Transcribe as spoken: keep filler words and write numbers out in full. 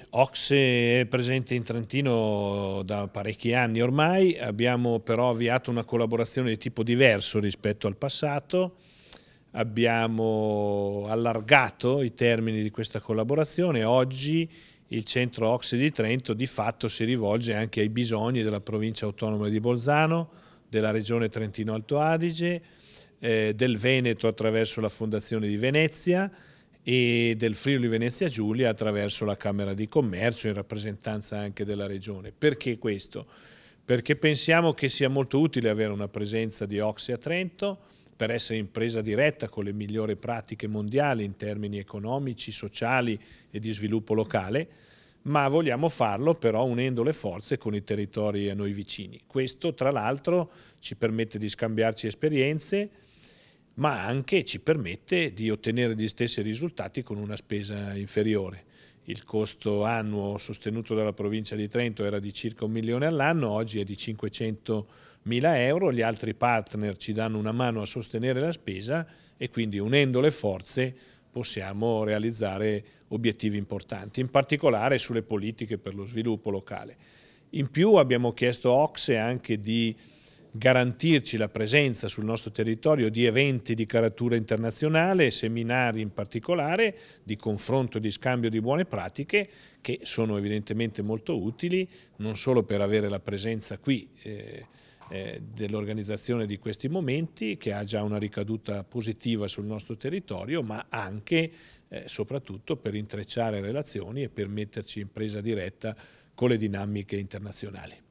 Ocse è presente in Trentino da parecchi anni ormai, abbiamo però avviato una collaborazione di tipo diverso rispetto al passato, abbiamo allargato i termini di questa collaborazione. Oggi il centro Ocse di Trento di fatto si rivolge anche ai bisogni della provincia autonoma di Bolzano, della regione Trentino Alto Adige, eh, del Veneto attraverso la Fondazione di Venezia e del Friuli Venezia Giulia attraverso la Camera di Commercio in rappresentanza anche della regione. Perché questo? Perché pensiamo che sia molto utile avere una presenza di Ocse a Trento per essere in presa diretta con le migliori pratiche mondiali in termini economici, sociali e di sviluppo locale, ma vogliamo farlo però unendo le forze con i territori a noi vicini. Questo tra l'altro ci permette di scambiarci esperienze, ma anche ci permette di ottenere gli stessi risultati con una spesa inferiore. Il costo annuo sostenuto dalla provincia di Trento era di circa un milione all'anno, oggi è di cinquecentomila euro, gli altri partner ci danno una mano a sostenere la spesa e quindi unendo le forze possiamo realizzare obiettivi importanti, in particolare sulle politiche per lo sviluppo locale. In più abbiamo chiesto a Ocse anche di garantirci la presenza sul nostro territorio di eventi di caratura internazionale, seminari in particolare, di confronto e di scambio di buone pratiche che sono evidentemente molto utili, non solo per avere la presenza qui eh, eh, dell'organizzazione di questi momenti, che ha già una ricaduta positiva sul nostro territorio, ma anche eh, soprattutto per intrecciare relazioni e per metterci in presa diretta con le dinamiche internazionali.